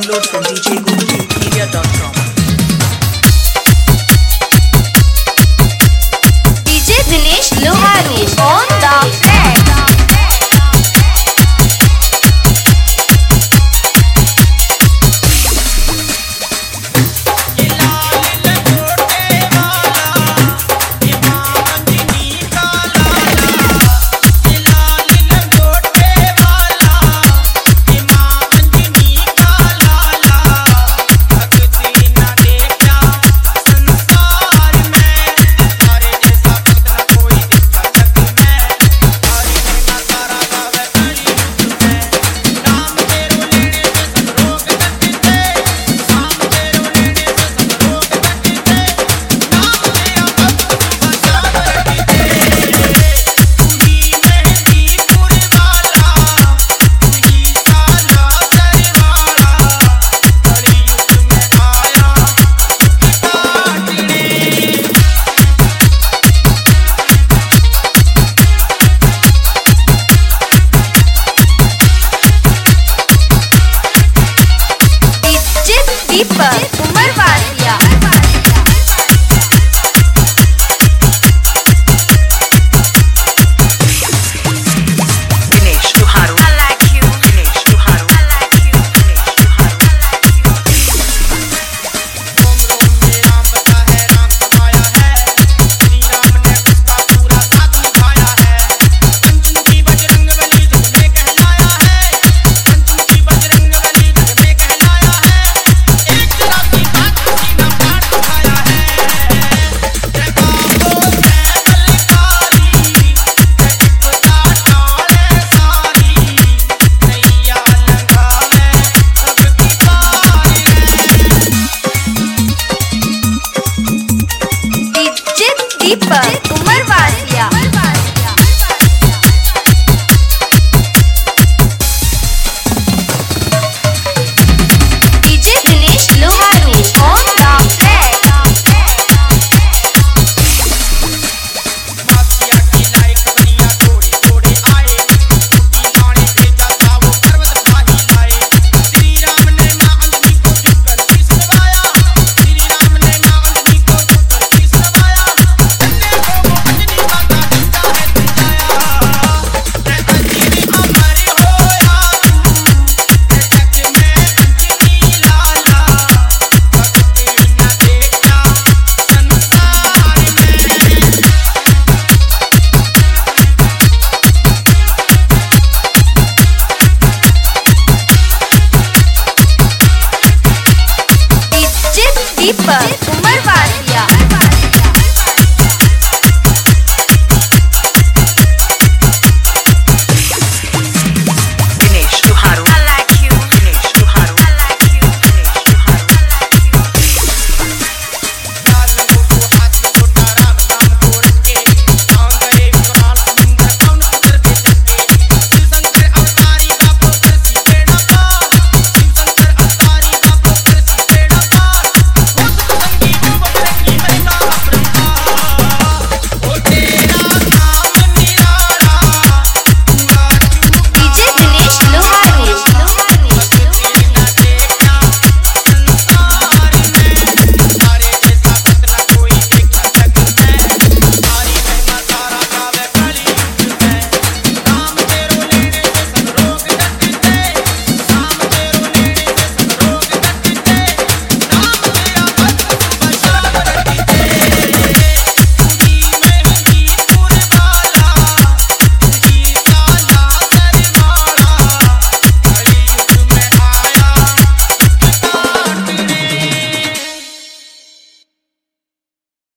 Download from djgoldmedia.com. DJ Dinesh Loharu on the track. दीपक उमर Vasiya Dinesh Loharu. I like you. Dinesh Loharu. I like you. Dinesh Loharu. I like you. रोम रोम में राम बसा है, राम समाया है। श्री राम ने उसका पूरा साथ निभाया है। पंचमुखी बजरंगबली जग में कहलाया है। पंचमुखी बजरंगबली जग में कहलाया है। एक तरह की बात किसी ना पाठ उठाया है। जय बाबो जय बलकारी, जय विपदा टाले सारी। नैया लंघावे सबकी पारी है। DJ दीपक